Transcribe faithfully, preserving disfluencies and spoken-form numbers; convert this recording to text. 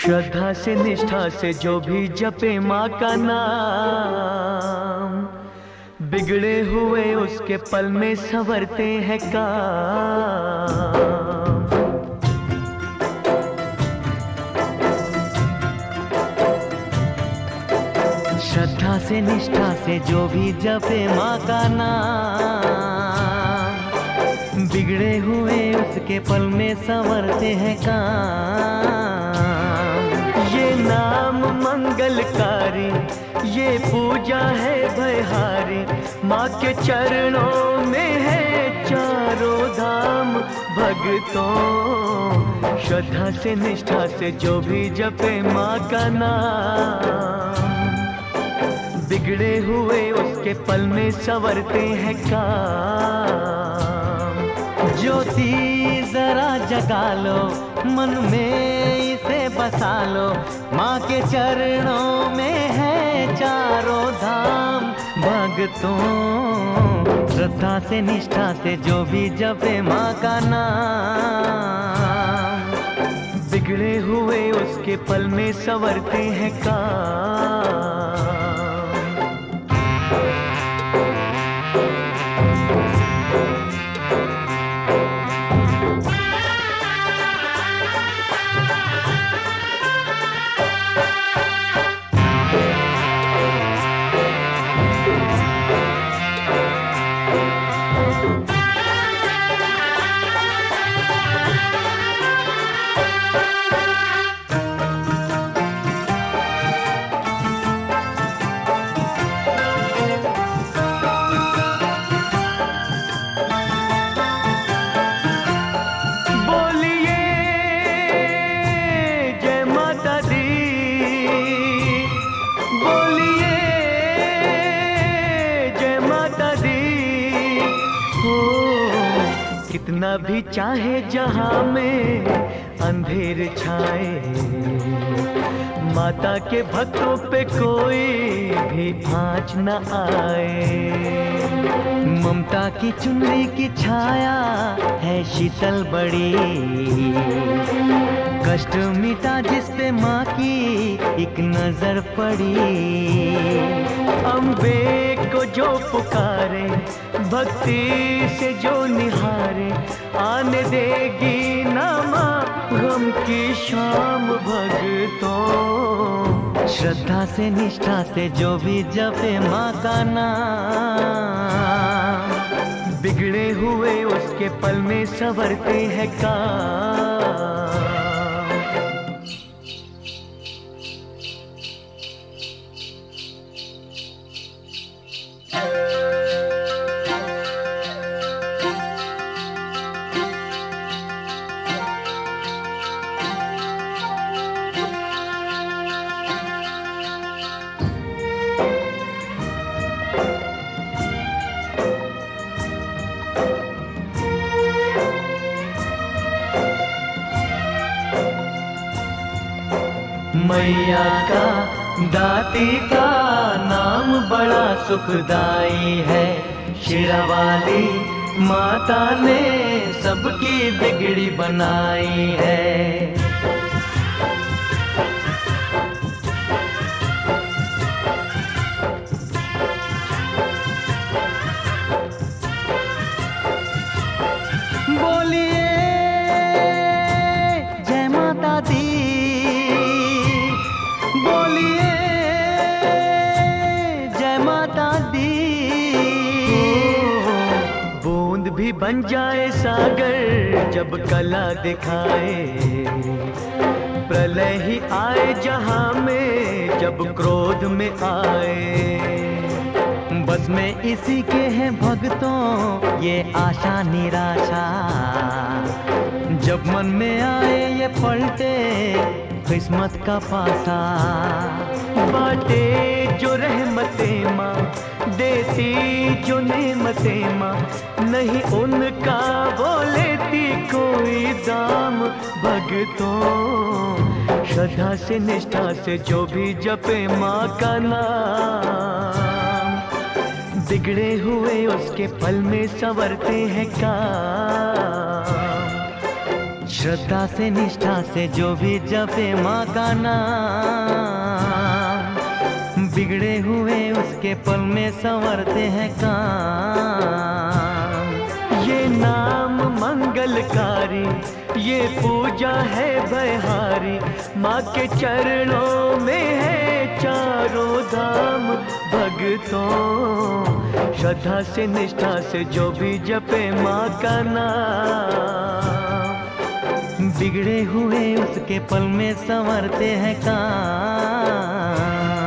श्रद्धा से निष्ठा से जो भी जपे माँ का नाम, बिगड़े हुए उसके पल में संवरते हैं काम। श्रद्धा से निष्ठा से जो भी जपे माँ का नाम, बिगड़े हुए उसके पल में संवरते हैं काम। ये नाम मंगलकारी, ये पूजा है भयहारी, माँ के चरणों में है चारों धाम। भक्तों श्रद्धा से निष्ठा से जो भी जपे माँ का नाम, बिगड़े हुए उसके पल में संवरते हैं काम। ज्योति जरा जगा लो, मन में इसे बसा लो, माँ के चरणों में है चारों धाम। भक्तों श्रद्धा से निष्ठा से जो भी जपे माँ का नाम, बिगड़े हुए उसके पल में संवरते हैं काम। कितना भी चाहे जहां में अंधेर छाए, माता के भक्तों पे कोई भी आँच न आए। ममता की चुनरी की छाया है शीतल बड़ी, कष्ट मिटा जिस पे माँ की एक नजर पड़ी। अम्बे को जो पुकारे, भक्ति से जो निहारे, आने देगी ना माँ गम की शाम। भक्तों श्रद्धा से निष्ठा से जो भी जपे माँ का नाम, बिगड़े हुए उसके पल में संवरते हैं काम। मैया का दाती का नाम बड़ा सुखदाई है, शेरावाली माता ने सबकी बिगड़ी बनाई है। बोलिए जय माता दी, बोलिए जय माता दी। बूंद भी बन जाए सागर जब कला दिखाए, प्रलय ही आए जहां में जब क्रोध में आए। बस में इसी के हैं भक्तों ये आशा निराशा, जब मन में आए ये पलटे किस्मत का पासा। बाटे जो रहमते माँ, देती जो नेमते माँ, नहीं उनका वो लेती कोई दाम। भक्तों श्रद्धा से निष्ठा से जो भी जपे माँ का नाम, बिगड़े हुए उसके पल में संवरते हैं काम। श्रद्धा से निष्ठा से जो भी जपे माँ का नाम, बिगड़े हुए उसके पल में संवरते हैं काम। ये नाम मंगलकारी, ये पूजा है भयहारी, माँ के चरणों में है चारों धाम। भक्तों श्रद्धा से निष्ठा से जो भी जपे माँ का नाम, बिगड़े हुए उसके पल में संवरते हैं काम।